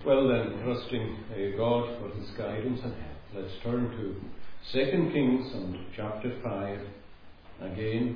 Well then, trusting God for his guidance and help, let's turn to 2 Kings and chapter 5 again.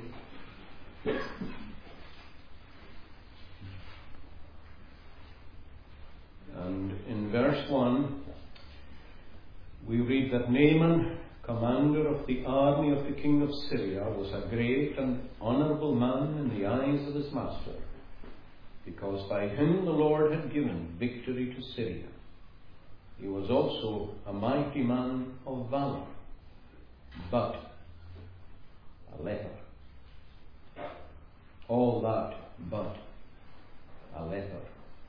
And in verse 1, we read that Naaman, commander of the army of the king of Syria, was a great and honourable man in the eyes of his master, because by him the Lord had given victory to Syria. He was also a mighty man of valour, but a leper. All that, but a leper.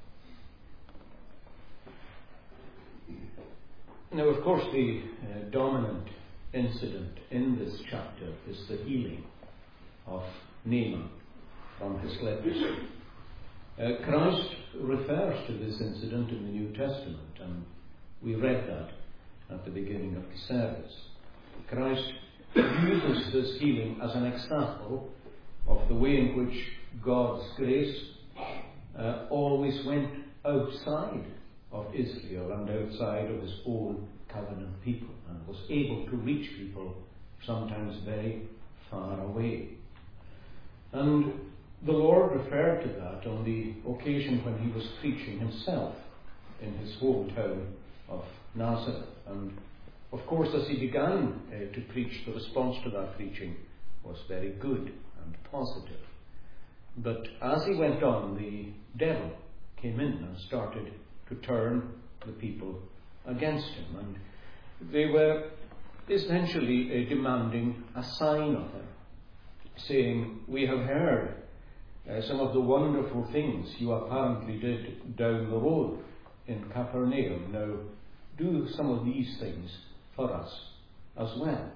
Now, of course, the dominant incident in this chapter is the healing of Naaman from his leprosy. Christ refers to this incident in the New Testament, and we read that at the beginning of the service. Christ uses this healing as an example of the way in which God's grace always went outside of Israel and outside of his own covenant people, and was able to reach people sometimes very far away. And the Lord referred to that on the occasion when he was preaching himself in his hometown of Nazareth. And of course, as he began to preach, the response to that preaching was very good and positive. But as he went on, the devil came in and started to turn the people against him. And they were essentially demanding a sign of him, saying, "We have heard some of the wonderful things you apparently did down the road in Capernaum. Now, do some of these things for us as well."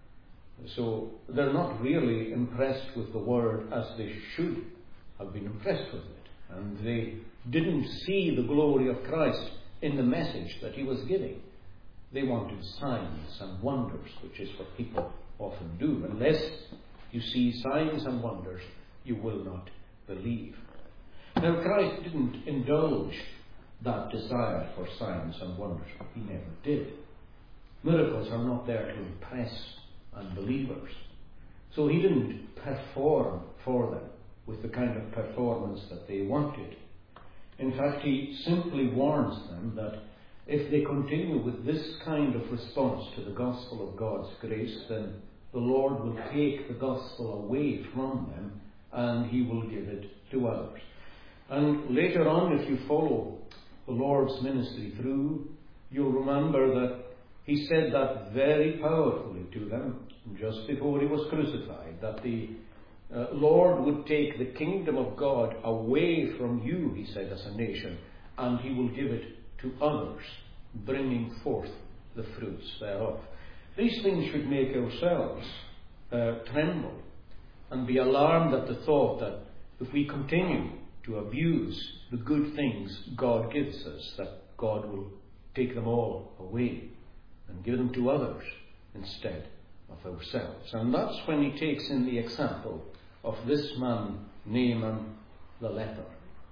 So they're not really impressed with the word as they should have been impressed with it. And they didn't see the glory of Christ in the message that he was giving. They wanted signs and wonders, which is what people often do. Unless you see signs and wonders, you will not believe. Now, Christ didn't indulge that desire for signs and wonders. He never did. Miracles are not there to impress unbelievers. So he didn't perform for them with the kind of performance that they wanted. In fact, he simply warns them that if they continue with this kind of response to the gospel of God's grace, then the Lord will take the gospel away from them and he will give it to others. And later on, if you follow the Lord's ministry through, you'll remember that he said that very powerfully to them just before he was crucified, that the Lord would take the kingdom of God away from you, he said, as a nation, and he will give it to others, bringing forth the fruits thereof. These things should make ourselves tremble and be alarmed at the thought that if we continue to abuse the good things God gives us, that God will take them all away and give them to others instead of ourselves. And that's when he takes in the example of this man, Naaman the leper.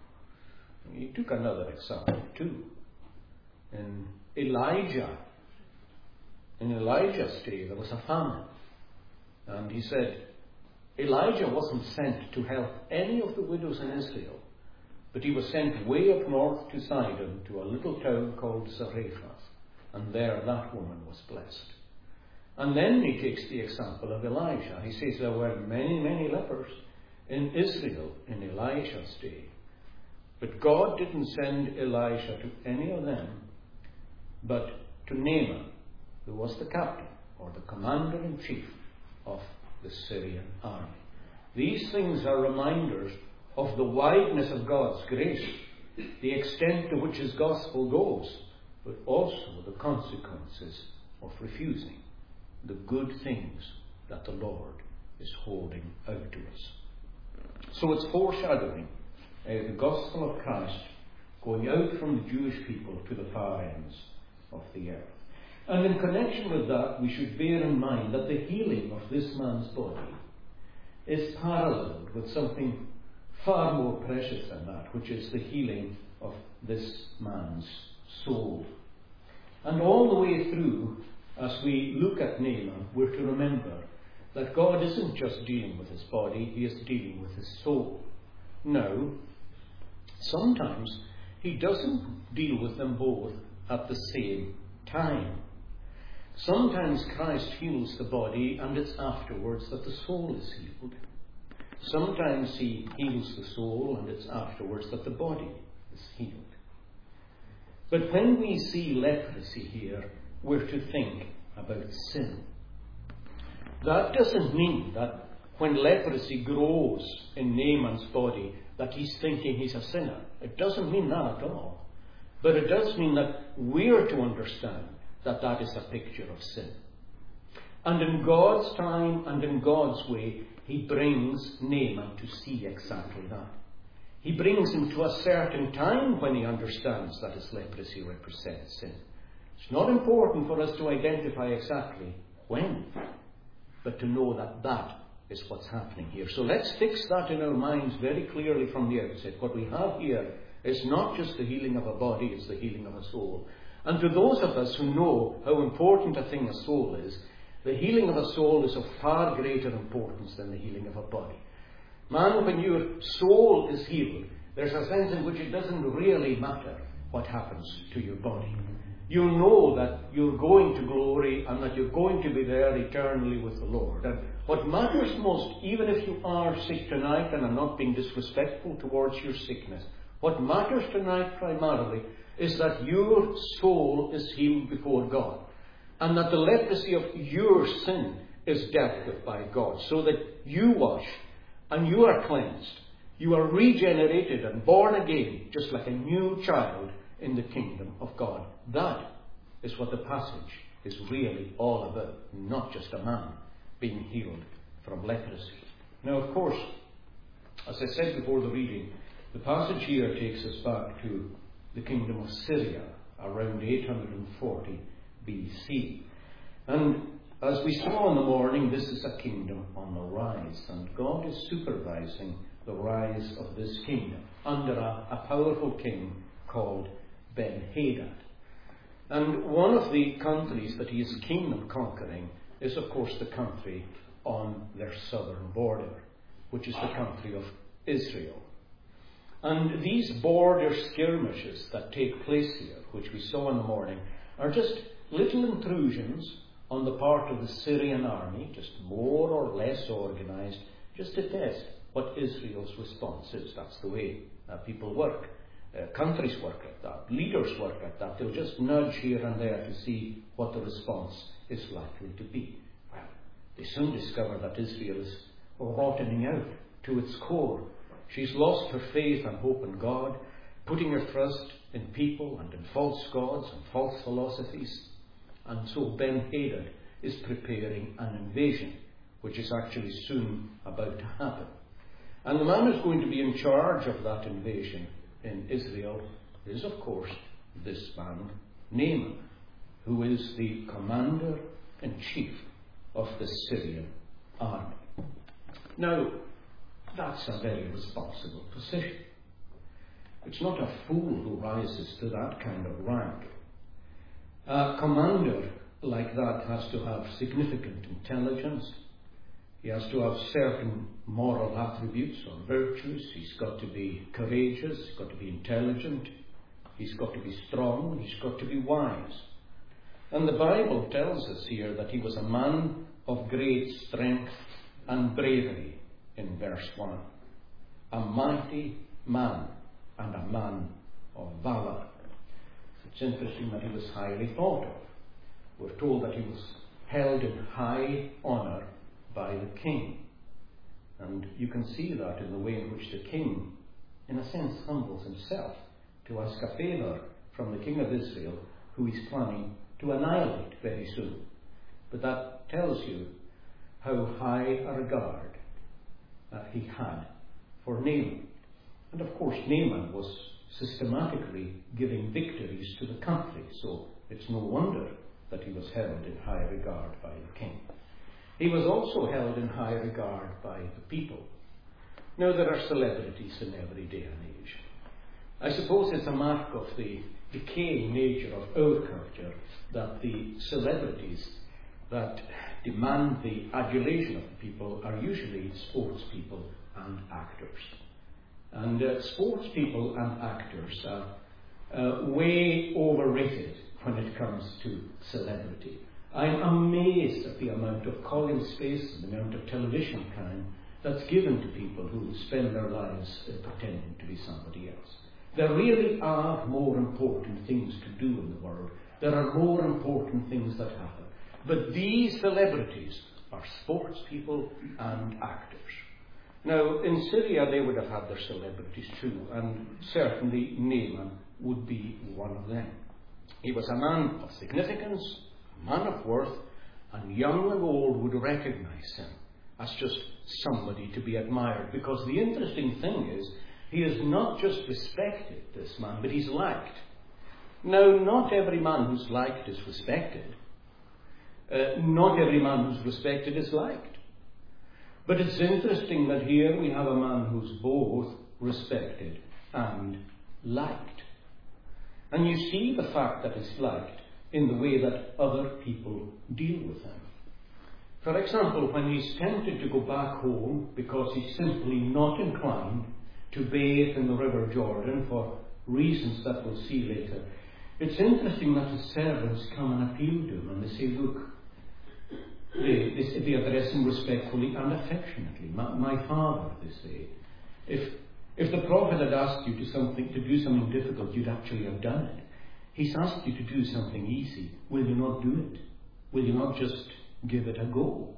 He took another example too. In Elijah's day, there was a famine. And he said, Elijah wasn't sent to help any of the widows in Israel, but he was sent way up north to Sidon, to a little town called Zarephath. And there that woman was blessed. And then he takes the example of Elijah. He says there were many, many lepers in Israel in Elijah's day. But God didn't send Elijah to any of them, but to Naaman, who was the captain or the commander-in-chief of the Syrian army. These things are reminders of the wideness of God's grace, the extent to which his gospel goes, but also the consequences of refusing the good things that the Lord is holding out to us. So it's foreshadowing the gospel of Christ going out from the Jewish people to the far ends of the earth. And in connection with that, we should bear in mind that the healing of this man's body is paralleled with something far more precious than that, which is the healing of this man's soul. And all the way through, as we look at Naaman, we're to remember that God isn't just dealing with his body, he is dealing with his soul. Now, sometimes he doesn't deal with them both at the same time. Sometimes Christ heals the body and it's afterwards that the soul is healed. Sometimes he heals the soul and it's afterwards that the body is healed. But when we see leprosy here, we're to think about sin. That doesn't mean that when leprosy grows in Naaman's body that he's thinking he's a sinner. It doesn't mean that at all. But it does mean that we're to understand that that is a picture of sin. And in God's time and in God's way, he brings Naaman to see exactly that. He brings him to a certain time when he understands that his leprosy represents sin. It's not important for us to identify exactly when, but to know that that is what's happening here. So let's fix that in our minds very clearly from the outset. What we have here is not just the healing of a body, it's the healing of a soul. And to those of us who know how important a thing a soul is, the healing of a soul is of far greater importance than the healing of a body. Man, when your soul is healed, there's a sense in which it doesn't really matter what happens to your body. You know that you're going to glory and that you're going to be there eternally with the Lord. And what matters most, even if you are sick tonight, and I'm not being disrespectful towards your sickness, what matters tonight primarily is that your soul is healed before God. And that the leprosy of your sin is dealt with by God. So that you wash and you are cleansed. You are regenerated and born again, just like a new child in the kingdom of God. That is what the passage is really all about. Not just a man being healed from leprosy. Now, of course, as I said before the reading, the passage here takes us back to the kingdom of Syria around 840 BC. And as we saw in the morning, this is a kingdom on the rise, and God is supervising the rise of this kingdom under a powerful king called Ben-Hadad. And one of the countries that he is keen on conquering is, of course, the country on their southern border, which is the country of Israel. And these border skirmishes that take place here, which we saw in the morning, are just little intrusions on the part of the Syrian army, just more or less organized, just to test what Israel's response is. That's the way people work. Countries work like that. Leaders work like that. They'll just nudge here and there to see what the response is likely to be. Well, they soon discover that Israel is rotting out to its core. She's lost her faith and hope in God, putting her trust in people and in false gods and false philosophies. And so Ben-Hadad is preparing an invasion, which is actually soon about to happen. And the man who's going to be in charge of that invasion in Israel is, of course, this man, Naaman, who is the commander-in-chief of the Syrian army. Now, that's a very responsible position. It's not a fool who rises to that kind of rank. A commander like that has to have significant intelligence. He has to have certain moral attributes or virtues. He's got to be courageous. He's got to be intelligent. He's got to be strong. He's got to be wise. And the Bible tells us here that he was a man of great strength and bravery in verse 1. A mighty man and a man of valor. It's interesting that he was highly thought of. We're told that he was held in high honour by the king. And you can see that in the way in which the king, in a sense, humbles himself to ask a favour from the king of Israel, who he's planning to annihilate very soon. But that tells you how high a regard he had for Naaman. And of course, Naaman was systematically giving victories to the country, so it's no wonder that he was held in high regard by the king. He was also held in high regard by the people. Now, there are celebrities in every day and age. I suppose it's a mark of the decaying nature of our culture that the celebrities that demand the adulation of the people are usually sports people and actors. And sports people and actors are way overrated when it comes to celebrity. I'm amazed at the amount of calling space and the amount of television time that's given to people who spend their lives pretending to be somebody else. There really are more important things to do in the world. There are more important things that happen. But these celebrities are sports people and actors. Now, in Syria they would have had their celebrities too, and certainly Naaman would be one of them. He was a man of significance, a man of worth, and young and old would recognize him as just somebody to be admired. Because the interesting thing is, he is not just respected, this man, but he's liked. Now, not every man who's liked is respected. Not every man who's respected is liked. But it's interesting that here we have a man who's both respected and liked. And you see the fact that he's liked in the way that other people deal with him. For example, when he's tempted to go back home because he's simply not inclined to bathe in the River Jordan for reasons that we'll see later, it's interesting that his servants come and appeal to him and they say, look, they address him respectfully and affectionately. My father, they say, if the prophet had asked you to do something difficult, you'd actually have done it. He's asked you to do something easy. Will you not do it? Will you not just give it a go?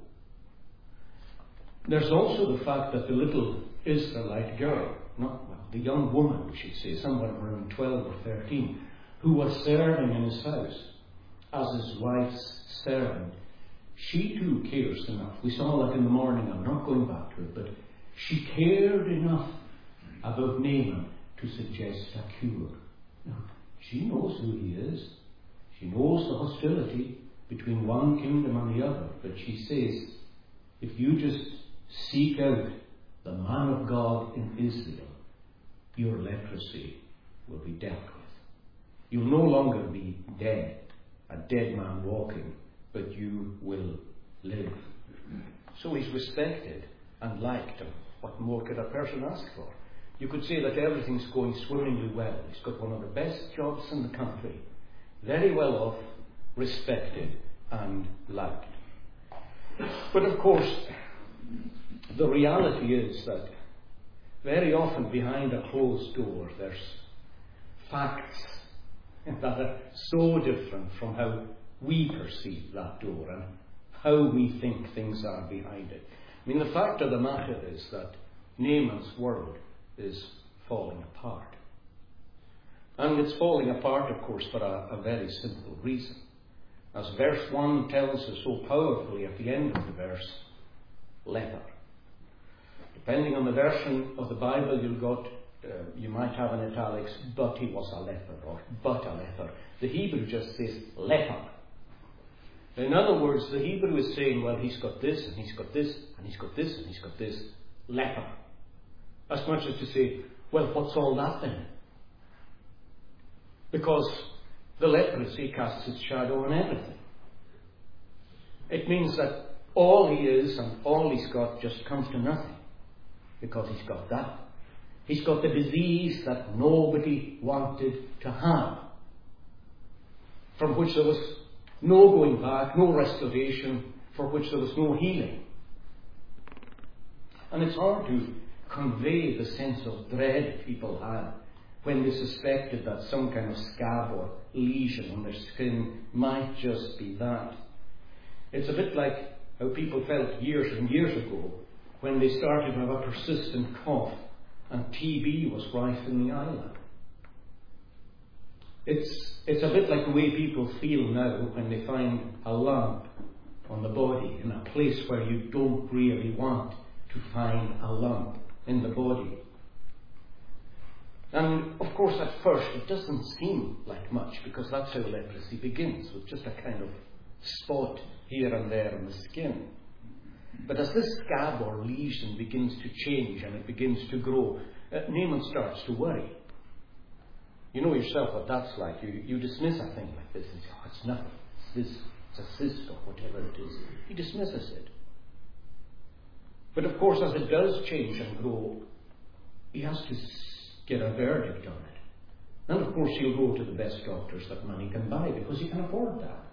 There's also the fact that the little Israelite girl, the young woman, we should say, somewhere around 12 or 13, who was serving in his house as his wife's servant, she too cares enough. We saw that in the morning. I'm not going back to it, but she cared enough about Naaman to suggest a cure. Now, she knows who he is. She knows the hostility between one kingdom and the other. But she says, if you just seek out the man of God in Israel, your leprosy will be dealt with. You'll no longer be dead, a dead man walking, but you will live. So he's respected and liked. And what more could a person ask for? You could say that everything's going swimmingly well. He's got one of the best jobs in the country. Very well off, respected and liked. But of course, the reality is that very often behind a closed door there's facts that are so different from how we perceive that door and how we think things are behind it. I mean, the fact of the matter is that Naaman's world is falling apart. And it's falling apart, of course, for a very simple reason. As verse 1 tells us so powerfully at the end of the verse, leper. Depending on the version of the Bible you've got, you might have in italics, but he was a leper, or but a leper. The Hebrew just says leper. In other words, the Hebrew is saying, well, he's got this, and he's got this, and he's got this, and he's got this. Leper. As much as to say, well, what's all that then? Because the leprosy casts its shadow on everything. It means that all he is and all he's got just comes to nothing. Because he's got that. He's got the disease that nobody wanted to have. From which there was no going back, no restoration, for which there was no healing. And it's hard to convey the sense of dread people had when they suspected that some kind of scab or lesion on their skin might just be that. It's a bit like how people felt years and years ago when they started to have a persistent cough and TB was rife in the island. It's a bit like the way people feel now when they find a lump on the body in a place where you don't really want to find a lump in the body. And of course at first it doesn't seem like much, because that's how leprosy begins, with just a kind of spot here and there on the skin. But as this scab or lesion begins to change and it begins to grow, Naaman starts to worry. You know yourself what that's like. You dismiss a thing like this and say, oh, it's nothing. It's a cyst or whatever it is. He dismisses it. But of course, as it does change and grow, he has to get a verdict on it. And of course, he'll go to the best doctors that money can buy because he can afford that.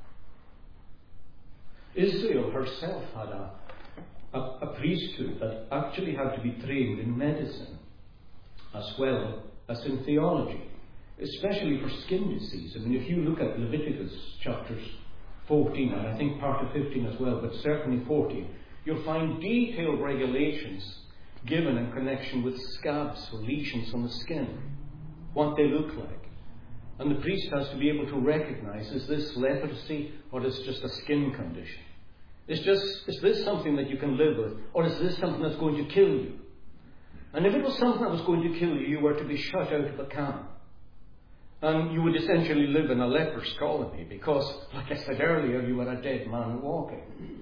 Israel herself had a priesthood that actually had to be trained in medicine as well as in theology, especially for skin disease. I mean, if you look at Leviticus chapters 14, and I think part of 15 as well, but certainly 14, you'll find detailed regulations given in connection with scabs or lesions on the skin, what they look like. And the priest has to be able to recognize, is this leprosy or is it just a skin condition? Is this something that you can live with, or is this something that's going to kill you? And if it was something that was going to kill you, you were to be shut out of the camp. And you would essentially live in a leper's colony because, like I said earlier, you were a dead man walking.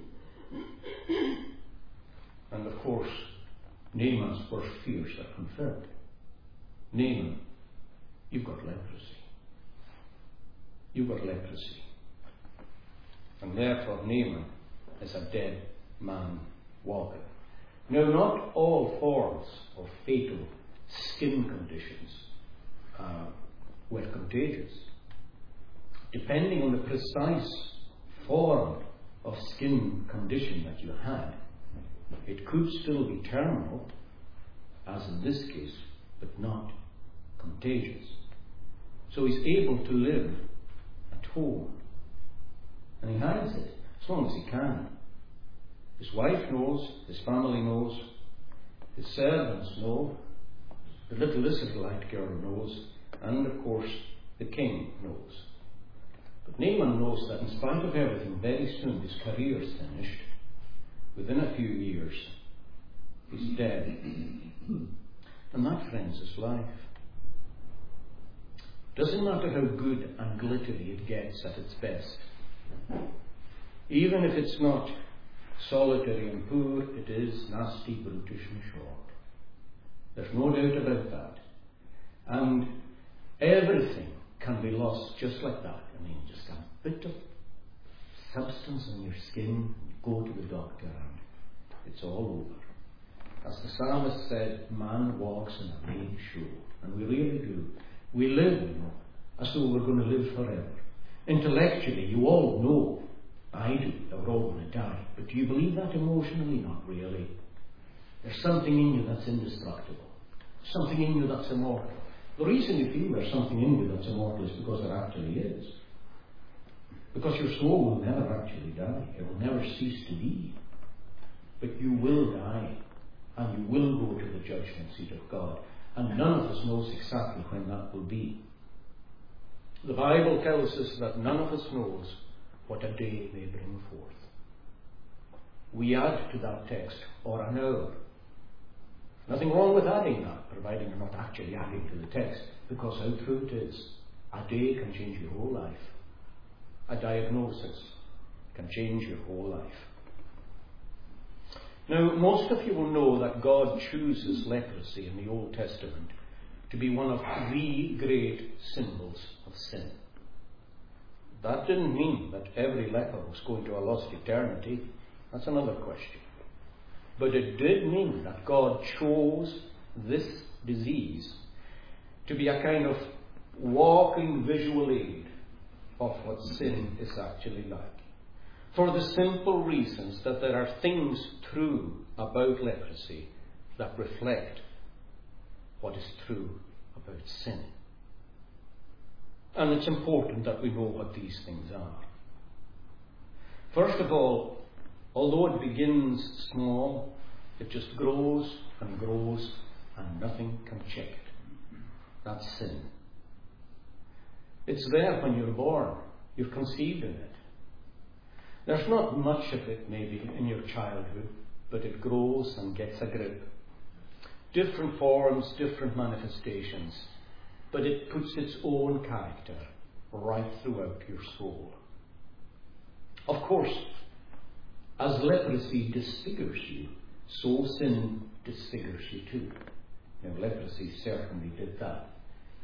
And of course, Naaman's worst fears are confirmed. Naaman, you've got leprosy. You've got leprosy. And therefore Naaman is a dead man walking. Now, not all forms of fatal skin conditions were contagious. Depending on the precise form of skin condition that you had, it could still be terminal, as in this case, but not contagious. So he's able to live at home. And he hides it as long as he can. His wife knows, his family knows, his servants know, the little Israelite girl knows, and of course the king knows. But Naaman knows that in spite of everything, very soon his career is finished. Within a few years, he's dead. And that, friends, is life. Doesn't matter how good and glittery it gets at its best. Even if it's not solitary and poor, it is nasty, brutish and short. There's no doubt about that. And everything can be lost just like that. I mean, just a bit of substance on your skin, you go to the doctor and it's all over. As the psalmist said, man walks in a vain show. And we really do. We live, you know, as though we're going to live forever. Intellectually, you all know, I do, that we're all going to die. But do you believe that emotionally? Not really. There's something in you that's indestructible. Something in you that's immortal. The reason you feel there's something in you that's immortal is because there actually is. Because your soul will never actually die. It will never cease to be. But you will die. And you will go to the judgment seat of God. And none of us knows exactly when that will be. The Bible tells us that none of us knows what a day may bring forth. We add to that text, or an hour. Nothing wrong with adding that, providing you're not actually adding to the text, because how true it is. A day can change your whole life. A diagnosis can change your whole life. Now, most of you will know that God chooses leprosy in the Old Testament to be one of the great symbols of sin. That didn't mean that every leper was going to a lost eternity. That's another question. But it did mean that God chose this disease to be a kind of walking visual aid of what sin is actually like. For the simple reasons that there are things true about leprosy that reflect what is true about sin. And it's important that we know what these things are. First of all, although it begins small, it just grows and grows and nothing can check it. That's sin. It's there when you're born. You're conceived in it. There's not much of it maybe in your childhood, but it grows and gets a grip. Different forms, different manifestations, but it puts its own character right throughout your soul. Of course, as leprosy disfigures you, so sin disfigures you too. Now, leprosy certainly did that.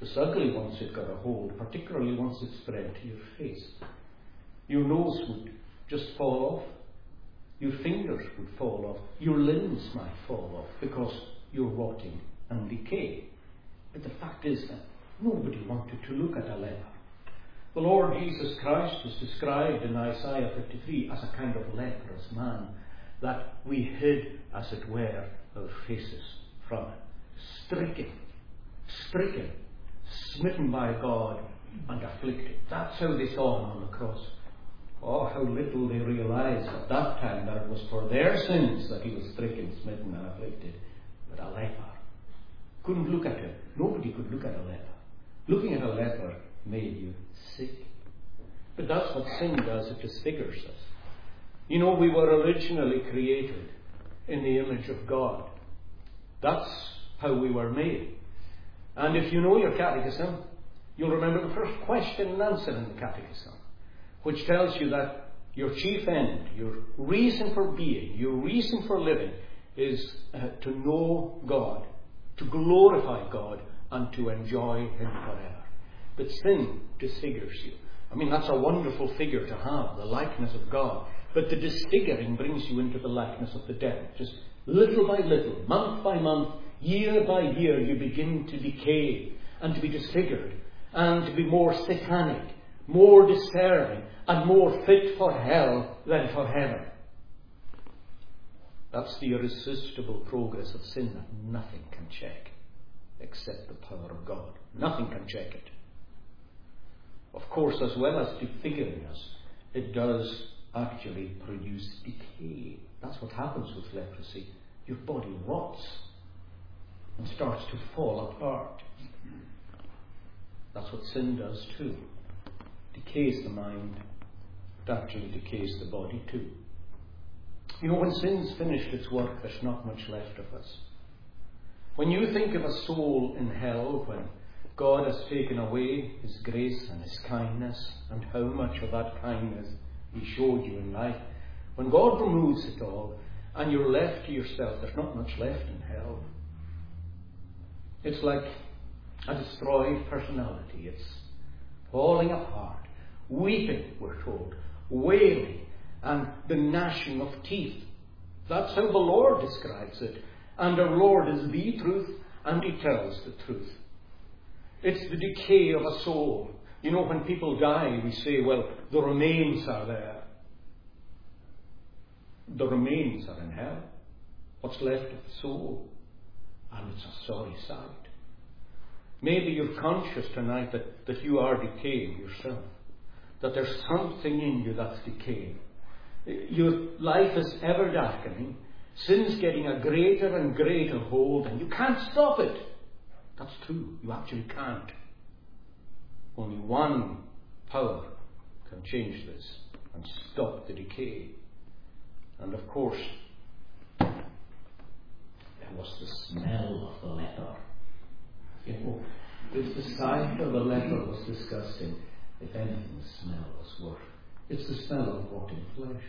It's ugly once it got a hold, particularly once it spread to your face. Your nose would just fall off. Your fingers would fall off. Your limbs might fall off because you're rotting and decay. But the fact is that nobody wanted to look at a leper. The Lord Jesus Christ was described in Isaiah 53 as a kind of leprous man, that we hid, as it were, our faces from him. Stricken, smitten by God and afflicted. That's how they saw him on the cross. Oh, how little they realized at that time that it was for their sins that he was stricken, smitten and afflicted. But a leper. Couldn't look at him. Nobody could look at a leper. Looking at a leper made you sick. But that's what sin does. It disfigures us. You know, we were originally created in the image of God. That's how we were made. And if you know your catechism, you'll remember the first question and answer in the catechism, which tells you that your chief end, your reason for being, your reason for living is to know God, to glorify God, and to enjoy Him forever. But sin disfigures you. I mean, that's a wonderful figure to have, the likeness of God. But the disfiguring brings you into the likeness of the devil. Just little by little, month by month, year by year, you begin to decay and to be disfigured and to be more satanic, more disturbing, and more fit for hell than for heaven. That's the irresistible progress of sin that nothing can check except the power of God. Nothing can check it. Of course, as well as disfiguring us, it does actually produce decay. That's what happens with leprosy. Your body rots and starts to fall apart. That's what sin does too. Decays the mind. It actually decays the body too. You know, when sin's finished its work, there's not much left of us. When you think of a soul in hell, when God has taken away His grace and His kindness, and how much of that kindness He showed you in life, when God removes it all and you're left to yourself, there's not much left in hell. It's like a destroyed personality. It's falling apart, weeping, we're told, wailing, and the gnashing of teeth. That's how the Lord describes it. And our Lord is the truth, and He tells the truth. It's the decay of a soul. You know, when people die, we say, well, the remains are there. The remains are in hell. What's left of the soul? And it's a sorry sight. Maybe you're conscious tonight that you are decaying yourself. That there's something in you that's decaying. Your life is ever darkening. Sin's getting a greater and greater hold, and you can't stop it. That's true. You actually can't. Only one power can change this and stop the decay. And of course, there was the smell of the leper. You know, if the sight of the leper was disgusting, if anything, the smell was worse. It's the smell of rotting flesh.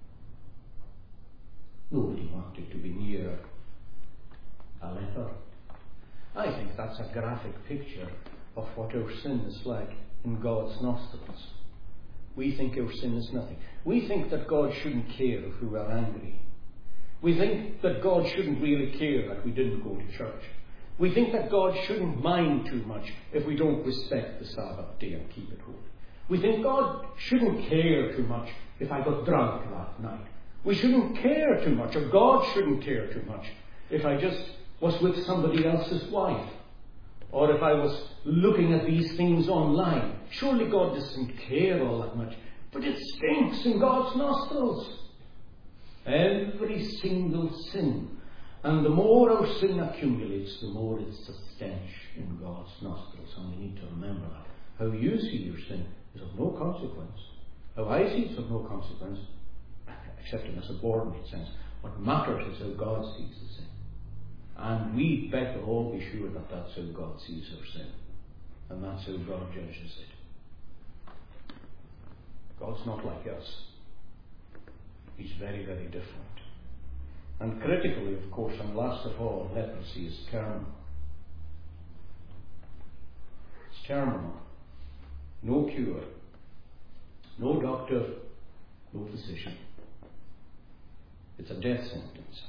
Nobody wanted to be near a leper. I think that's a graphic picture of what our sin is like in God's nostrils. We think our sin is nothing. We think that God shouldn't care if we were angry. We think that God shouldn't really care that we didn't go to church. We think that God shouldn't mind too much if we don't respect the Sabbath day and keep it holy. We think God shouldn't care too much if I got drunk that night. We shouldn't care too much, or God shouldn't care too much if I just was with somebody else's wife, or if I was looking at these things online. Surely God doesn't care all that much, but it stinks in God's nostrils. Every single sin. And the more our sin accumulates, the more it's a stench in God's nostrils. And we need to remember that. How you see your sin is of no consequence. How I see it's of no consequence, except in a subordinate sense. What matters is how God sees the sin. And we better all be sure that that's how God sees our sin. And that's how God judges it. God's not like us. He's very, very different. And critically, of course, and last of all, leprosy is terminal. terminal. No cure. No doctor, no physician. It's a death sentence.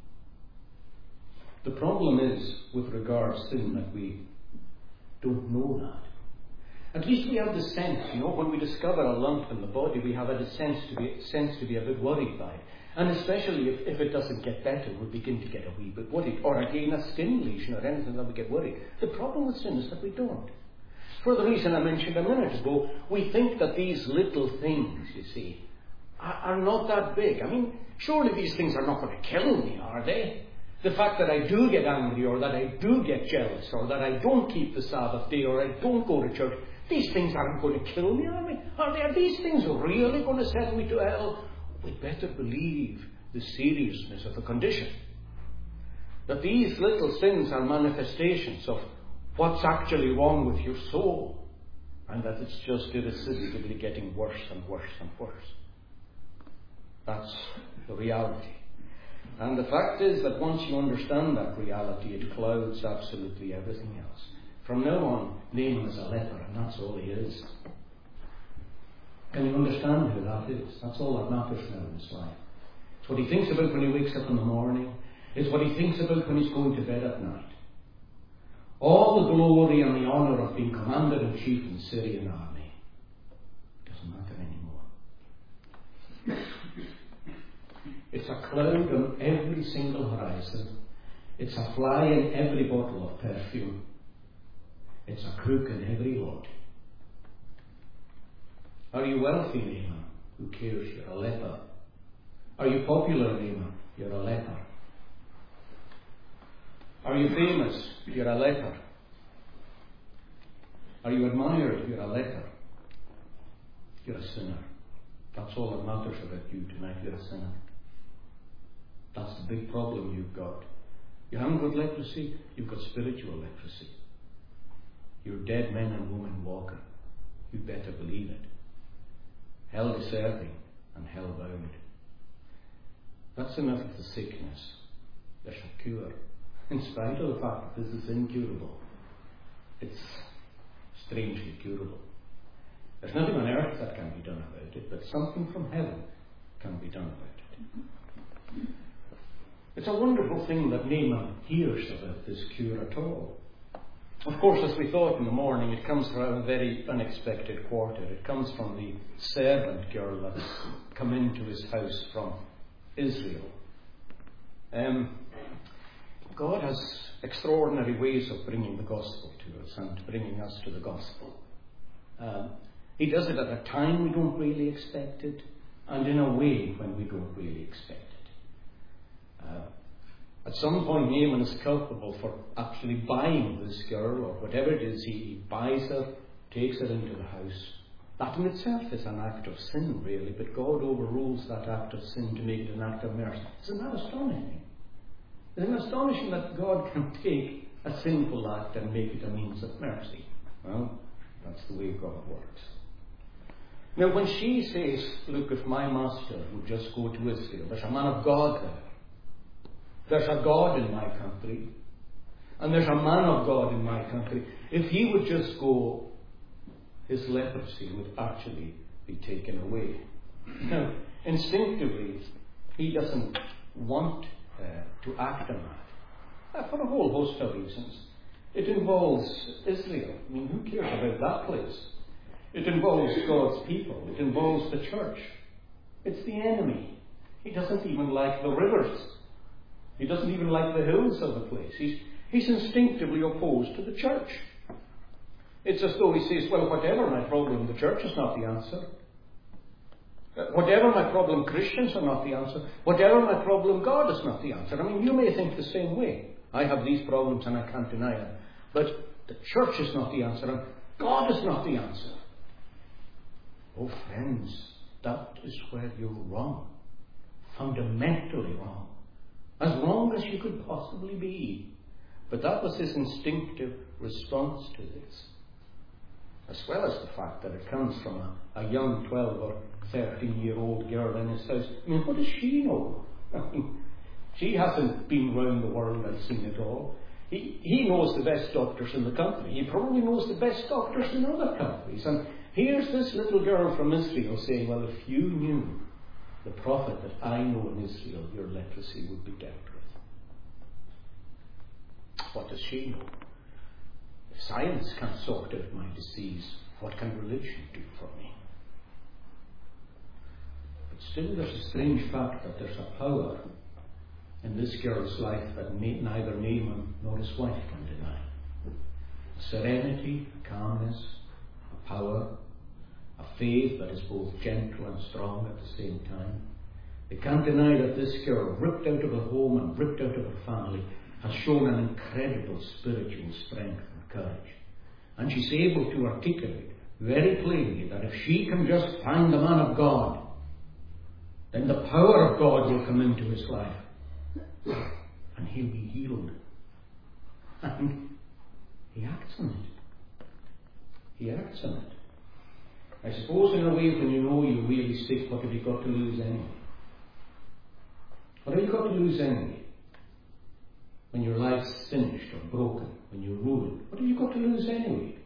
The problem is, with regard to sin, that we don't know that. At least we have the sense, when we discover a lump in the body, we have a sense to be a bit worried by it. And especially if it doesn't get better, we begin to get a wee bit worried. Or again, a skin lesion or anything, that we get worried. The problem with sin is that we don't. For the reason I mentioned a minute ago, we think that these little things, you see, are not that big. I mean, surely these things are not going to kill me, are they? The fact that I do get angry, or that I do get jealous, or that I don't keep the Sabbath day, or I don't go to church, these things aren't going to kill me, are they? Are these things really going to send me to hell? We'd better believe the seriousness of the condition. That these little sins are manifestations of what's actually wrong with your soul, and that it's just irresistibly getting worse and worse and worse. That's the reality. And the fact is that once you understand that reality, it clouds absolutely everything else. From now on, Naaman is a leper, and that's all he is. Can you understand who that is? That's all that matters now in his life. It's what he thinks about when he wakes up in the morning. It's what he thinks about when he's going to bed at night. All the glory and the honour of being commander-in-chief in the Syrian army doesn't matter anymore. It's a cloud on every single horizon. It's a fly in every bottle of perfume. It's a crook in every load. Are you wealthy, Naaman? Who cares? You're a leper. Are you popular, Naaman? You're a leper. Are you famous? You're a leper. Are you admired? You're a leper. You're a sinner. That's all that matters about you tonight. You're a sinner. That's the big problem you've got. You haven't got leprosy, you've got spiritual leprosy. You're dead men and women walking. You better believe it. Hell deserving and hell bound. That's enough of the sickness. There's a cure. In spite of the fact that this is incurable, it's strangely curable. There's nothing on earth that can be done about it, but something from heaven can be done about it. It's a wonderful thing that Naaman hears about this cure at all. Of course, as we thought in the morning, it comes from a very unexpected quarter. It comes from the servant girl that's come into his house from Israel. God has extraordinary ways of bringing the gospel to us and bringing us to the gospel. He does it at a time we don't really expect it, and in a way when we don't really expect it. At some point, Naaman is culpable for actually buying this girl, or whatever it is. He buys her, takes her into the house. That in itself is an act of sin, really, but God overrules that act of sin to make it an act of mercy. Isn't that astonishing? Isn't it astonishing that God can take a sinful act and make it a means of mercy? Well, that's the way God works. Now, when she says, look, if my master would just go to Israel, there's a man of God there. There's a God in my country, and there's a man of God in my country. If he would just go, his leprosy would actually be taken away. Now, instinctively, he doesn't want to act on that, for a whole host of reasons. It involves Israel. I mean, who cares about that place? It involves God's people. It involves the church. It's the enemy. He doesn't even like the rivers. He doesn't even like the hills of the place. He's instinctively opposed to the church. It's as though he says, well, whatever my problem, the church is not the answer. Whatever my problem, Christians are not the answer. Whatever my problem, God is not the answer. I mean, you may think the same way. I have these problems and I can't deny them. But the church is not the answer, and God is not the answer. Oh, friends, that is where you're wrong. Fundamentally wrong. As wrong as you could possibly be. But that was his instinctive response to this. As well as the fact that it comes from a young 12 or 13-year-old girl in his house. I mean, what does she know? I mean, she hasn't been round the world and seen it all. He knows the best doctors in the company. He probably knows the best doctors in other countries. And here's this little girl from Israel saying, well, if you knew the prophet that I know in Israel, your leprosy would be dealt with. What does she know? If science can't sort out my disease, what can religion do for me? But still there's a strange fact that there's a power in this girl's life that neither Naaman nor his wife can deny. A serenity, a calmness, a power, a faith that is both gentle and strong at the same time. They can't deny that this girl, ripped out of her home and ripped out of her family, has shown an incredible spiritual strength and courage. And she's able to articulate very plainly that if she can just find the man of God, then the power of God will come into his life. And he'll be healed. And he acts on it. He acts on it. I suppose in a way when you know you're really sick, what have you got to lose anyway? What have you got to lose anyway? When your life's finished or broken, when you're ruined, what have you got to lose anyway?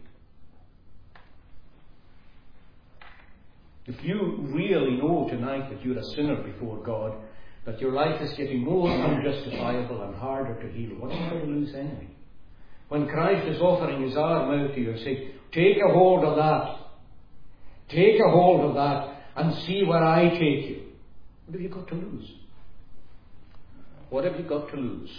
If you really know tonight that you're a sinner before God, that your life is getting more unjustifiable and harder to heal, what are you going to lose anyway? When Christ is offering his arm out to you and saying, take a hold of that. Take a hold of that and see where I take you. What have you got to lose? What have you got to lose?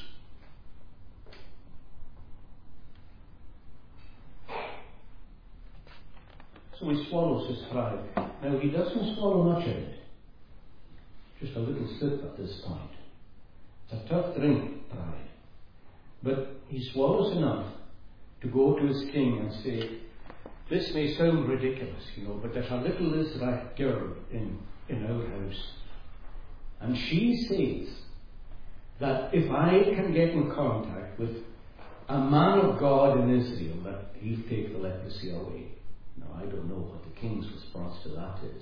So he swallows his pride. Now he doesn't swallow much of it. Just a little sip at this point. It's a tough drink, pride. But he swallows enough to go to his king and say, this may sound ridiculous, but there's a little Israelite girl in our house. And she says that if I can get in contact with a man of God in Israel, that he'll take the leprosy away. Now, I don't know what the king's response to that is.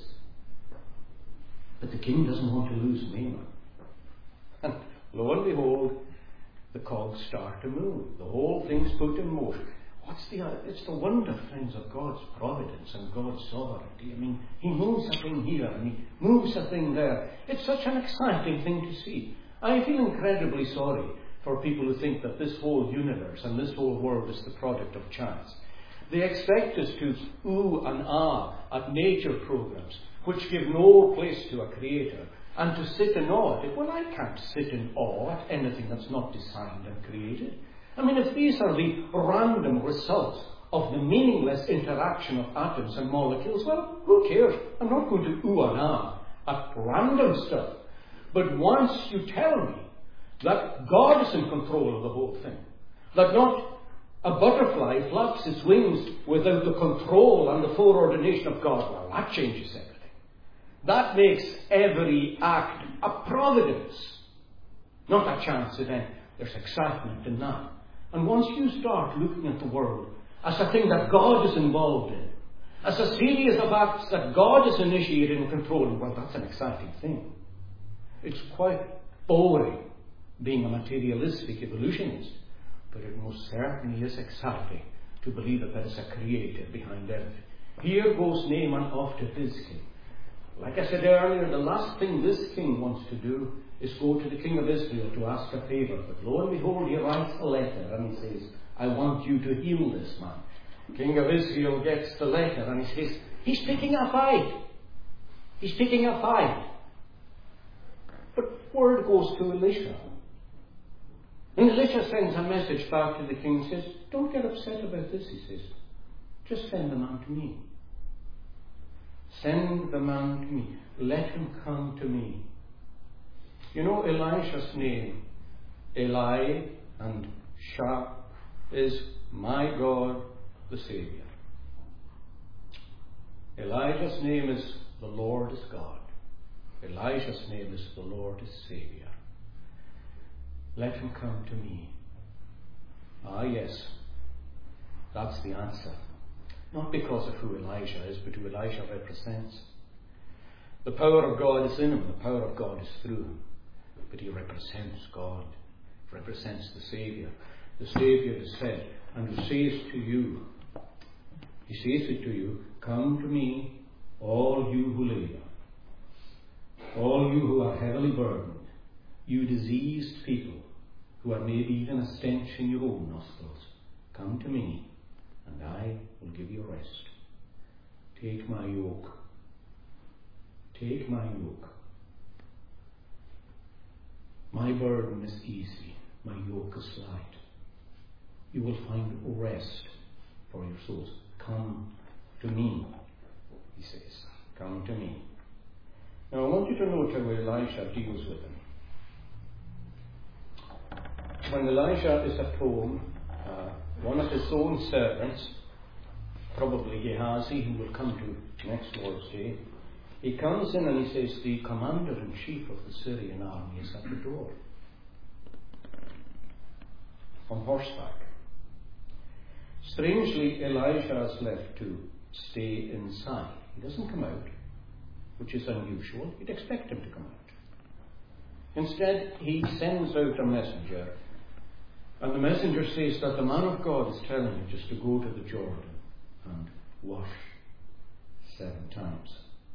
But the king doesn't want to lose Naaman. And lo and behold, the cogs start to move. The whole thing's put in motion. It's the wonder, friends, of God's providence and God's sovereignty. I mean, he moves a thing here and he moves a thing there. It's such an exciting thing to see. I feel incredibly sorry for people who think that this whole universe and this whole world is the product of chance. They expect us to ooh and ah at nature programs, which give no place to a creator, and to sit in awe at it. Well, I can't sit in awe at anything that's not designed and created. I mean, if these are the random results of the meaningless interaction of atoms and molecules, well, who cares? I'm not going to ooh and ah at random stuff. But once you tell me that God is in control of the whole thing, that not a butterfly flaps its wings without the control and the foreordination of God, well, that changes everything. That makes every act a providence, not a chance event. There's excitement in that. And once you start looking at the world as a thing that God is involved in, as a series of acts that God is initiating and controlling, well, that's an exciting thing. It's quite boring being a materialistic evolutionist, but it most certainly is exciting to believe that there is a creator behind everything. Here goes Naaman off to his king. Like I said earlier, the last thing this king wants to do is go to the king of Israel to ask a favour. But lo and behold, he writes a letter and he says, I want you to heal this man. King of Israel gets the letter and he says, he's picking a fight. He's picking a fight. But word goes to Elisha. And Elisha sends a message back to the king and says, don't get upset about this, he says. Just send the man to me. Send the man to me. Let him come to me. You know, Elisha's name, Eli and Shah, is my God, the Saviour. Elijah's name is the Lord is God. Elijah's name is the Lord is Saviour. Let him come to me. Ah, yes, that's the answer. Not because of who Elijah is, but who Elijah represents. The power of God is in him, the power of God is through him. But he represents God, represents the Saviour. the Saviour is said, and who says to you, he says it to you, come to me, all you who labour, all you who are heavily burdened, you diseased people who are maybe even a stench in your own nostrils. Come to me, and I will give you rest. Take my yoke. Take my yoke. My burden is easy, my yoke is light. You will find rest for your souls. Come to me, he says. Come to me. Now I want you to note how Elisha deals with him. When Elisha is at home, one of his own servants, probably Gehazi, who will come to next Lord's Day, he comes in and he says, the commander-in-chief of the Syrian army is at the door, on horseback. Strangely, Elisha is left to stay inside. He doesn't come out, which is unusual. You'd expect him to come out. Instead, he sends out a messenger, and the messenger says that the man of God is telling you just to go to the Jordan and wash 7 times.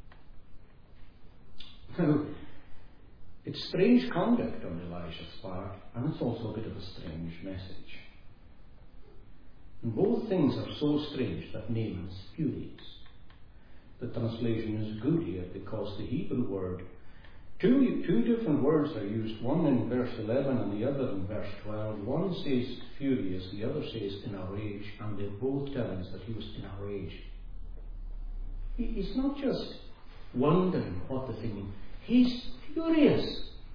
Now, it's strange conduct on Elisha's part, and it's also a bit of a strange message. And both things are so strange that Naaman is furious. The translation is good here because the Hebrew word, two different words are used, one in verse 11 and the other in verse 12. One says furious, the other says in a rage, and they're both telling us that he was in a rage. He's not just wondering what the thing means, he's furious.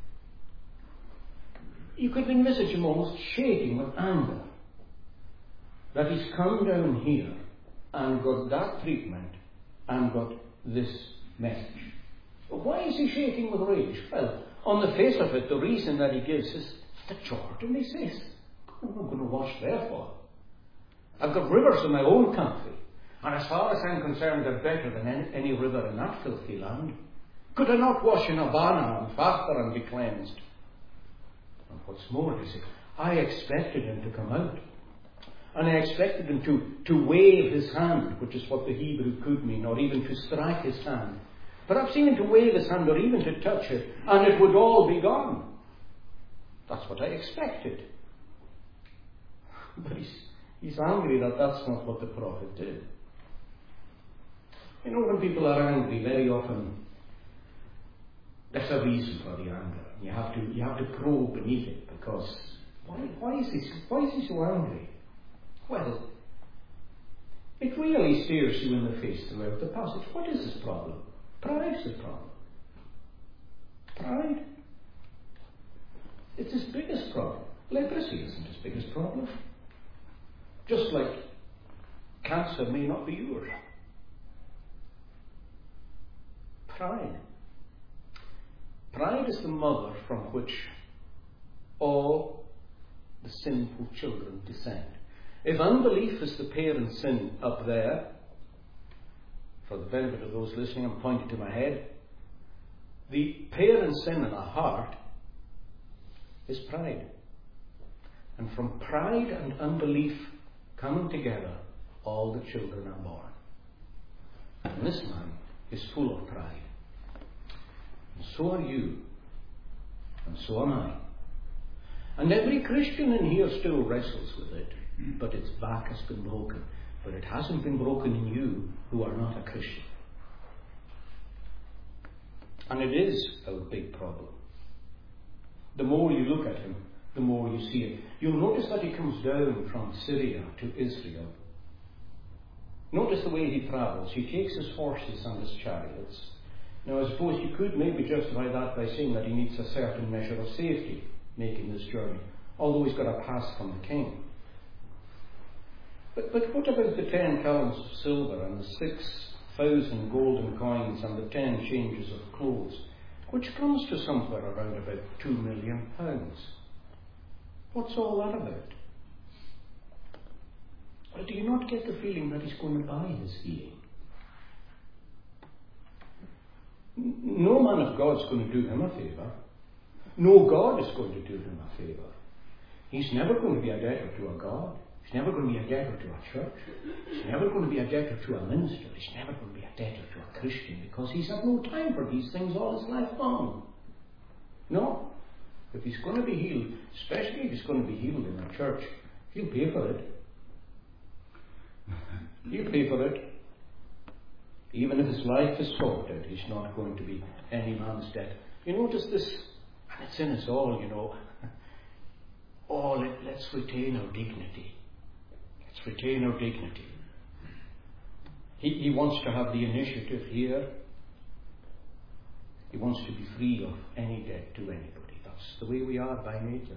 You could envisage him almost shaking with anger that he's come down here and got that treatment and got this message. But why is he shaking with rage? Well, on the face of it, the reason that he gives is the Jordan, he says. What am I going to wash there for? I've got rivers in my own country, and as far as I'm concerned, they're better than any river in that filthy land. Could I not wash in Abana and fast there and be cleansed? And what's more, he said, I expected him to come out. And I expected him to wave his hand, which is what the Hebrew could mean, or even to strike his hand. Perhaps even to wave his hand, or even to touch it, and it would all be gone. That's what I expected. But he's angry that that's not what the prophet did. You know, when people are angry, very often there's a reason for the anger. You have to probe beneath it, because why is he so angry? Well, it really stares you in the face throughout the passage. What is his problem? Pride is his problem. Pride. It's his biggest problem. Leprosy isn't his biggest problem. Just like cancer may not be yours. Pride. Pride is the mother from which all the sinful children descend. If unbelief is the parent sin up there, for the benefit of those listening, I'm pointing to my head, the parent sin in our heart is pride. And from pride and unbelief coming together, all the children are born. And this man is full of pride. And so are you. And so am I. And every Christian in here still wrestles with it. But its back has been broken. But it hasn't been broken in you who are not a Christian. And it is a big problem. The more you look at him, the more you see it. You'll notice that he comes down from Syria to Israel. Notice the way he travels. He takes his horses and his chariots. Now, I suppose you could maybe justify that by saying that he needs a certain measure of safety making this journey, although he's got a pass from the king. But what about the 10 talents of silver and the 6,000 golden coins and the 10 changes of clothes, which comes to somewhere around about £2 million? What's all that about? Well, do you not get the feeling that he's going to buy his healing? No man of God's going to do him a favour. No God is going to do him a favour. He's never going to be a debtor to a God. He's never going to be a debtor to a church. He's never going to be a debtor to a minister. He's never going to be a debtor to a Christian, because he's had no time for these things all his life long. No. If he's going to be healed, especially if he's going to be healed in a church, he'll pay for it. He'll pay for it. Even if his life is sorted, he's not going to be any man's debt. You notice this, and it's in us all, you know. Let's retain our dignity. Let's retain our dignity. He wants to have the initiative here. He wants to be free of any debt to anybody. That's the way we are by nature.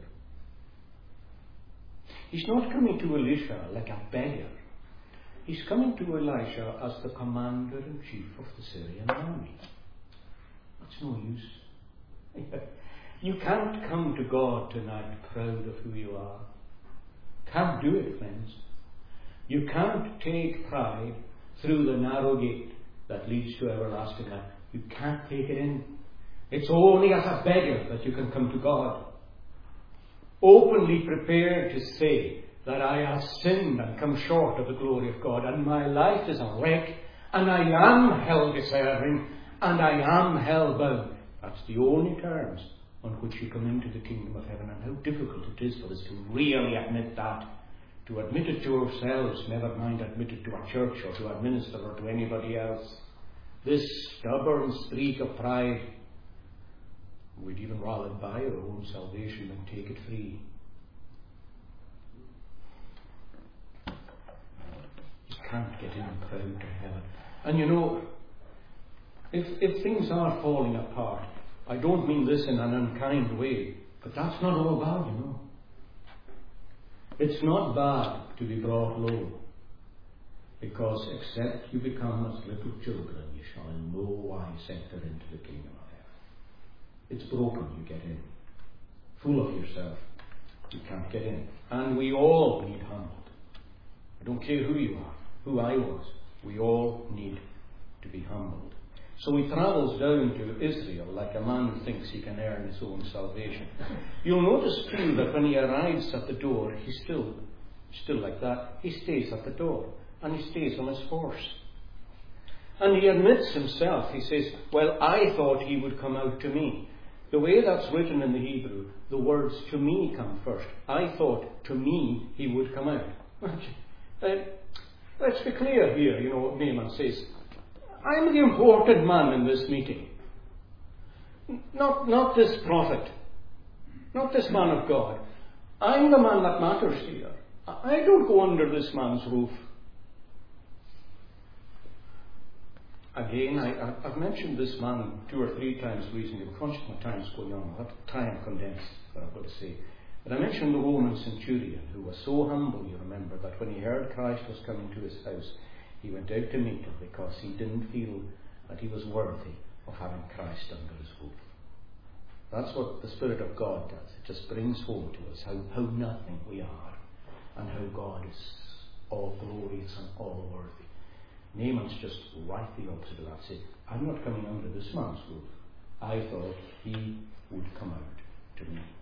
He's not coming to Elisha like a beggar. He's coming to Elisha as the commander-in-chief of the Syrian army. That's no use. You can't come to God tonight proud of who you are. Can't do it, friends. You can't take pride through the narrow gate that leads to everlasting life. You can't take it in. It's only as a beggar that you can come to God. Openly prepared to say that I have sinned and come short of the glory of God, and my life is a wreck, and I am hell deserving, and I am hell bound. That's the only terms on which you come into the kingdom of heaven, and how difficult it is for us to really admit that. To admit it to ourselves, never mind admit it to a church or to a minister or to anybody else. This stubborn streak of pride, we'd even rather buy our own salvation than take it free. You can't get in proud to heaven. And you know, if things are falling apart, I don't mean this in an unkind way, but that's not all bad, you know. It's not bad to be brought low, because except you become as little children, you shall in no wise enter into the kingdom of heaven. It's broken, you get in. Full of yourself, you can't get in. And we all need humbled. I don't care who you are, who I was. We all need to be humbled. So he travels down to Israel like a man who thinks he can earn his own salvation. You'll notice too that when he arrives at the door, he's still like that. He stays at the door, and he stays on his horse. And he admits himself, he says, well, I thought he would come out to me. The way that's written in the Hebrew, the words to me come first. I thought to me he would come out. Let's be clear here, you know what Naaman says. I'm the important man in this meeting. Not this prophet. Not this man of God. I'm the man that matters here. I don't go under this man's roof. Again, I've mentioned this man 2 or 3 times recently. I'm conscious my time's going on. I'll have to try and condense what I've got to say. But I mentioned the Roman centurion who was so humble, you remember, that when he heard Christ was coming to his house, he went out to meet him because he didn't feel that he was worthy of having Christ under his roof. That's what the Spirit of God does. It just brings home to us how nothing we are, and how God is all glorious and all worthy. Naaman's just right the opposite of that. Say, I'm not coming under this man's roof. I thought he would come out to me.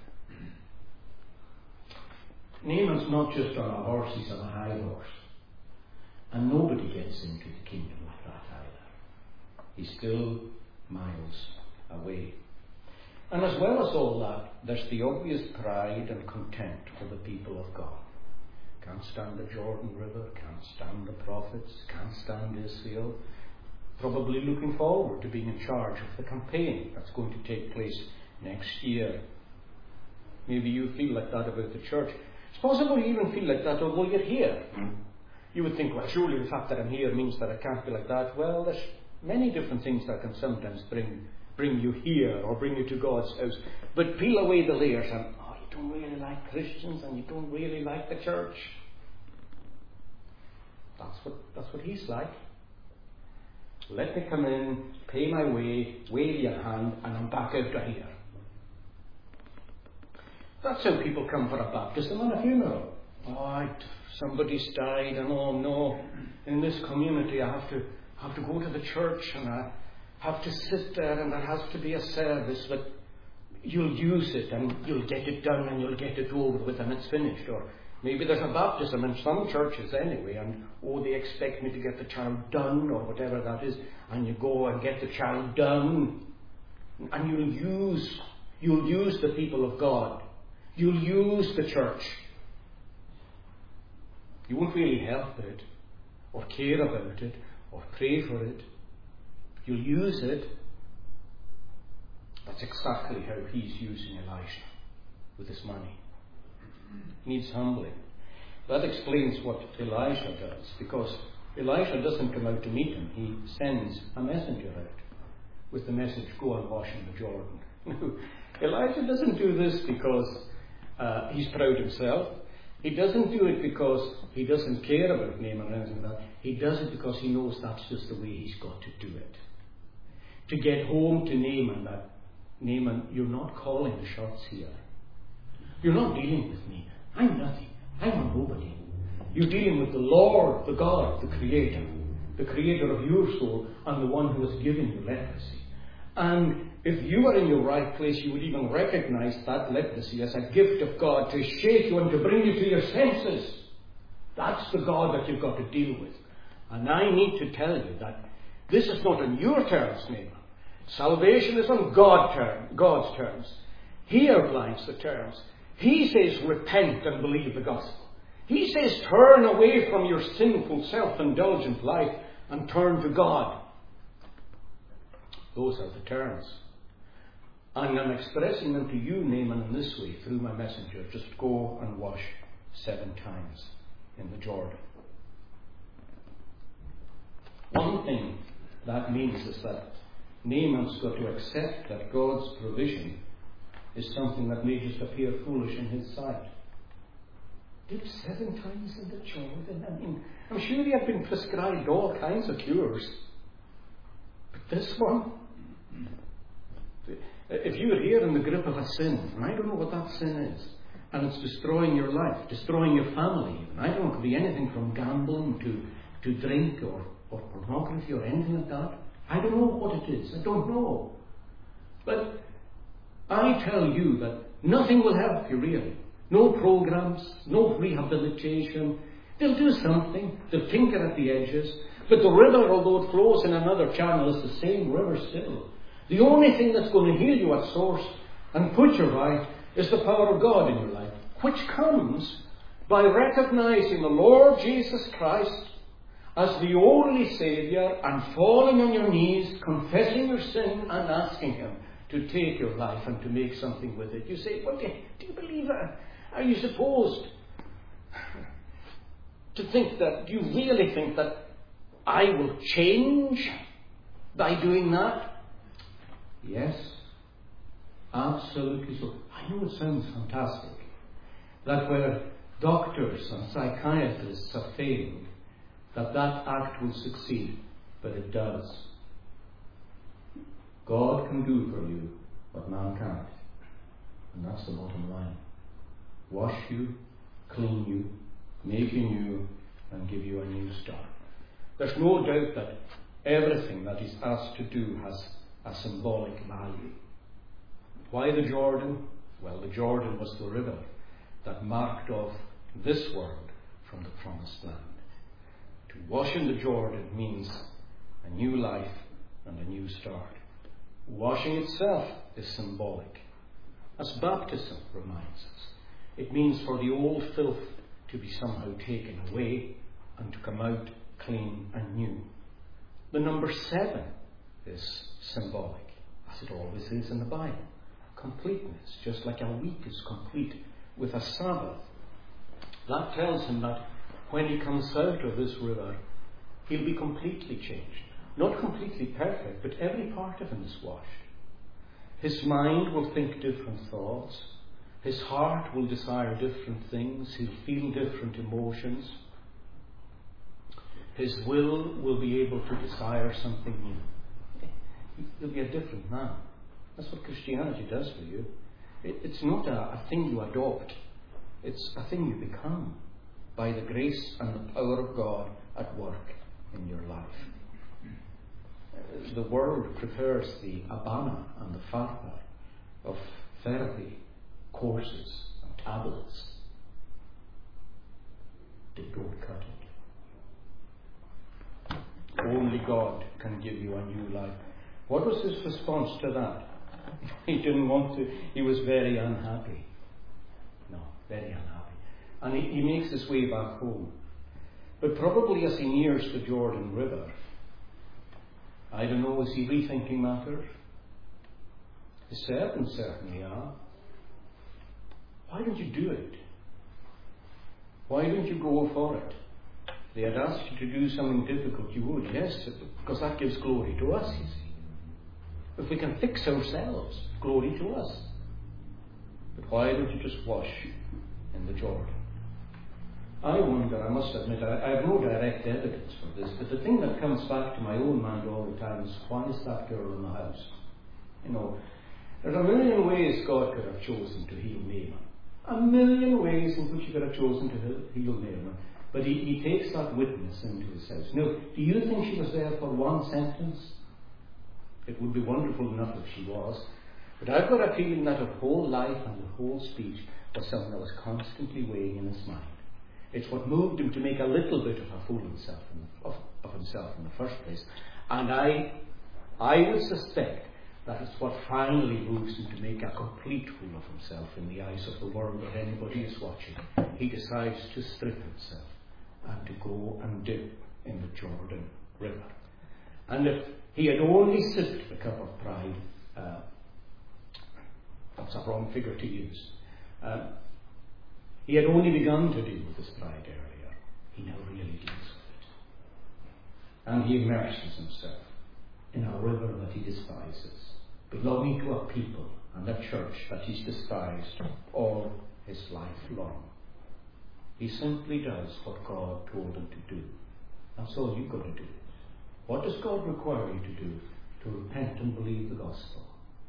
Naaman's not just on a horse, he's on a high horse. And nobody gets into the kingdom like that either. He's still miles away. And as well as all that, there's the obvious pride and contempt for the people of God. Can't stand the Jordan River, can't stand the prophets, can't stand Israel. Probably looking forward to being in charge of the campaign that's going to take place next year. Maybe you feel like that about the church. It's possible you even feel like that although you're here. You would think, well, surely the fact that I'm here means that I can't be like that. Well, there's many different things that can sometimes bring you here or bring you to God's house. But peel away the layers and, you don't really like Christians and you don't really like the church. That's what he's like. Let me come in, pay my way, wave your hand, and I'm back out of here. That's how people come for a baptism and a funeral. Somebody's died, and oh no, in this community I have to go to the church and I have to sit there and there has to be a service. But you'll use it and you'll get it done and you'll get it over with and it's finished. Or maybe there's a baptism in some churches anyway, and they expect me to get the child done or whatever that is, and you go and get the child done, and you'll use the people of God. You'll use the church. You won't really help it, or care about it, or pray for it. You'll use it. That's exactly how he's using Elisha with his money. Needs humbling. That explains what Elisha does, because Elisha doesn't come out to meet him. He sends a messenger out with the message, go and wash in the Jordan. Elisha doesn't do this because he's proud himself. He doesn't do it because he doesn't care about Naaman or anything like that. He does it because he knows that's just the way he's got to do it. To get home to Naaman, that Naaman, you're not calling the shots here. You're not dealing with me. I'm nothing. I'm a nobody. You're dealing with the Lord, the God, the Creator of your soul, and the one who has given you leprosy. And if you were in your right place, you would even recognize that leprosy as a gift of God to shake you and to bring you to your senses. That's the God that you've got to deal with. And I need to tell you that this is not on your terms, Naaman. Salvation is on God's terms. He outlines the terms. He says, repent and believe the gospel. He says, turn away from your sinful, self-indulgent life and turn to God. Those are the terms. And I'm expressing them to you, Naaman, in this way, through my messenger. Just go and wash 7 times in the Jordan. One thing that means is that Naaman's got to accept that God's provision is something that may just appear foolish in his sight. Dip 7 times in the Jordan. I mean, I'm sure he had been prescribed all kinds of cures. But this one, if you were here in the grip of a sin, and I don't know what that sin is, and it's destroying your life, destroying your family, and I don't know, it could be anything from gambling to drink or pornography or anything like that. I don't know what it is. I don't know. But I tell you that nothing will help you really. No programs, no rehabilitation. They'll do something. They'll tinker at the edges. But the river, although it flows in another channel, is the same river still. The only thing that's going to heal you at source and put you right is the power of God in your life, which comes by recognizing the Lord Jesus Christ as the only Saviour and falling on your knees, confessing your sin and asking Him to take your life and to make something with it. You say, well, do you believe that? Are you supposed to think that, do you really think that I will change by doing that? Yes, absolutely so. I know it sounds fantastic, that where doctors and psychiatrists have failed, that act will succeed, but it does. God can do for you what man can't. And that's the bottom line. Wash you, clean you, make you new, and give you a new start. There's no doubt that everything that he's asked to do has a symbolic value. Why the Jordan? Well, the Jordan was the river that marked off this world from the promised land. To wash in the Jordan means a new life and a new start. Washing itself is symbolic, as baptism reminds us. It means for the old filth to be somehow taken away and to come out clean and new. The number 7 is symbolic, as it always is in the Bible. Completeness, just like a week is complete with a Sabbath. That tells him that when he comes out of this river, he'll be completely changed. Not completely perfect, but every part of him is washed. His mind will think different thoughts. His heart will desire different things. He'll feel different emotions. His will be able to desire something new. He'll be a different man. That's what Christianity does for you. It's not a thing you adopt. It's a thing you become by the grace and the power of God at work in your life. The world prefers the Abana and the Fatha of therapy courses and tablets. They don't cut it. Only God can give you a new life. What was his response to that? He didn't want to. He was very unhappy. No, very unhappy. And he makes his way back home. But probably as he nears the Jordan River, I don't know, is he rethinking matters? His servants certainly are. Why don't you do it? Why don't you go for it? They had asked you to do something difficult, you would, yes, because that gives glory to us, you see. If we can fix ourselves, glory to us. But why don't you just wash in the Jordan? I wonder, I must admit, I have no direct evidence for this, but the thing that comes back to my own mind all the time is, why is that girl in the house? You know, there's a million ways God could have chosen to heal Naaman. A million ways in which he could have chosen to heal Naaman. But he takes that witness into his house. Now, do you think she was there for one sentence? It would be wonderful enough if she was. But I've got a feeling that her whole life and her whole speech was something that was constantly weighing in his mind. It's what moved him to make a little bit of a fool of himself in the first place. And I would suspect that is what finally moves him to make a complete fool of himself in the eyes of the world that anybody is watching. He decides to strip himself and to go and dip in the Jordan River. And if he had only sipped the cup of pride, that's a wrong figure to use. He had only begun to deal with his pride earlier. He now really deals with it. And he immerses himself in a river that he despises, belonging to a people and a church that he's despised all his life long. He simply does what God told him to do. That's all you've got to do. What does God require you to do? To repent and believe the gospel.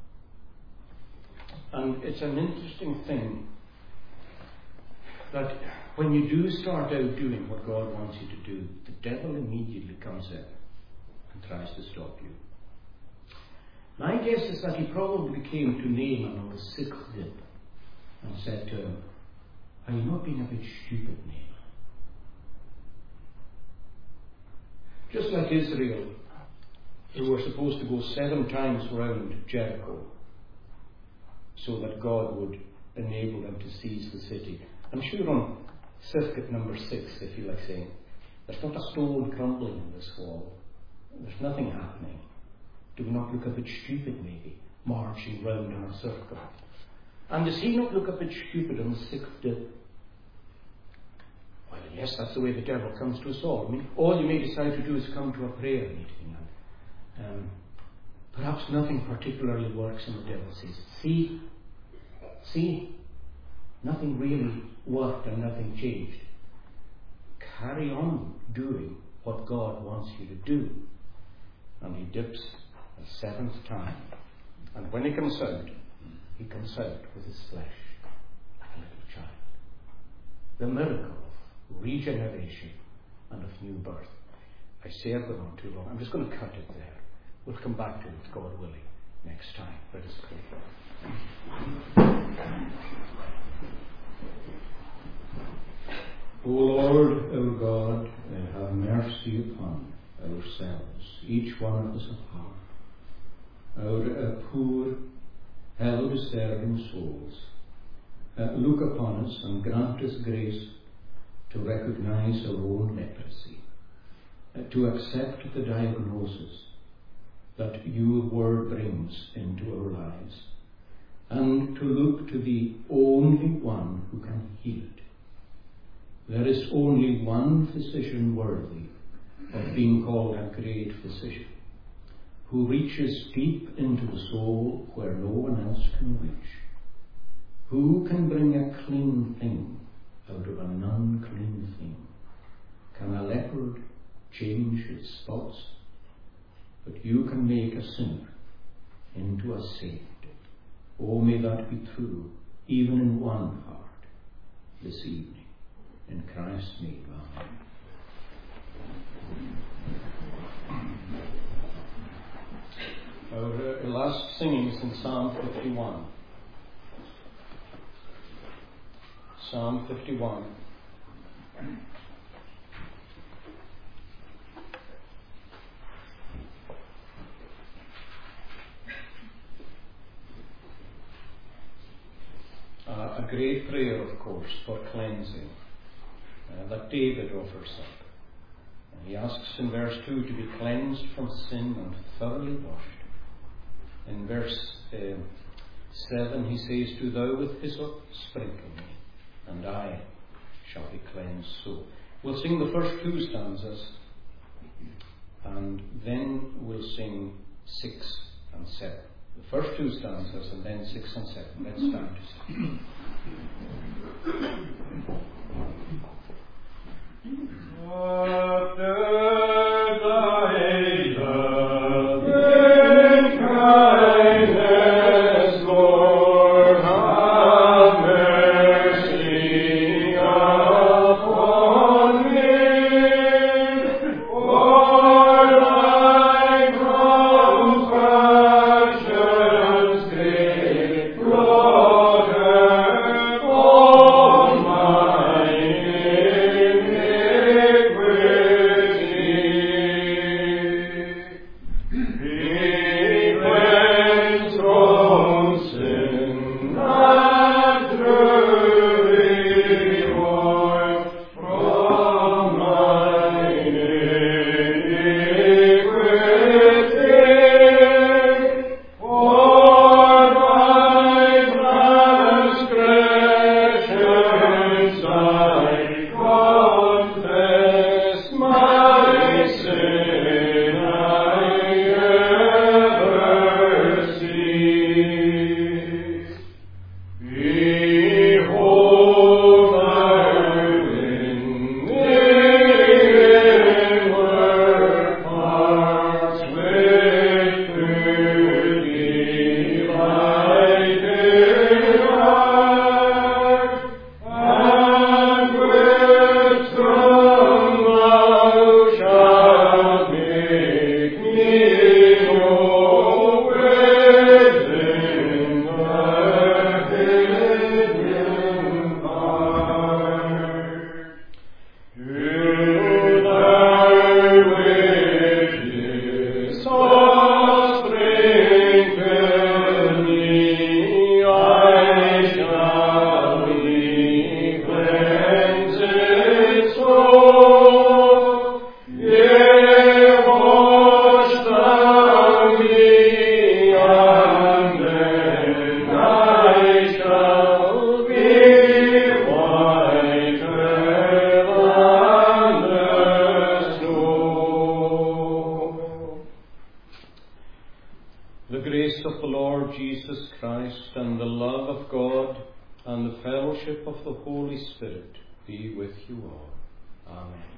And it's an interesting thing that when you do start out doing what God wants you to do, the devil immediately comes in and tries to stop you. My guess is that he probably came to Naaman on the sixth dip and said to him, "Are you not being a bit stupid, Naaman?" Just like Israel, who were supposed to go 7 times round Jericho so that God would enable them to seize the city. I'm sure on circuit number 6, they feel like saying, there's not a stone crumbling in this wall. There's nothing happening. Do we not look a bit stupid, maybe, marching round in a circle? And does he not look a bit stupid on the 6th dip? Well, yes, that's the way the devil comes to us all. I mean, all you may decide to do is come to a prayer meeting. And perhaps nothing particularly works, and the devil says, see, nothing really worked and nothing changed. Carry on doing what God wants you to do. And he dips a 7th time. And when he comes out with his flesh like a little child. The miracle of regeneration and of new birth. I say I've gone on too long. I'm just going to cut it there. We'll come back to it, God willing, next time. Let us pray. O Lord, our God, have mercy upon ourselves, each one of us apart, our poor, hell-deserving souls. Look upon us and grant us grace to recognize our own leprosy, to accept the diagnosis that your word brings into our lives, and to look to the only one who can heal it. There is only one physician worthy of being called a great physician, who reaches deep into the soul where no one else can reach. Who can bring a clean thing out of an unclean thing? Can a leopard change its spots? But you can make a sinner into a saint. Oh, may that be true, even in one heart this evening. In Christ's name, amen. Our last singing is in Psalm 51. Psalm 51. A great prayer, of course, for cleansing that David offers up. And he asks in verse 2 to be cleansed from sin and thoroughly washed. In verse 7 he says, "Do thou with hyssop sprinkle me, and I shall be cleansed." So we'll sing the first two stanzas, and then we'll sing 6 and 7. The first two stanzas, and then 6 and 7. Let's stand to sing. The grace of the Lord Jesus Christ and the love of God and the fellowship of the Holy Spirit be with you all. Amen.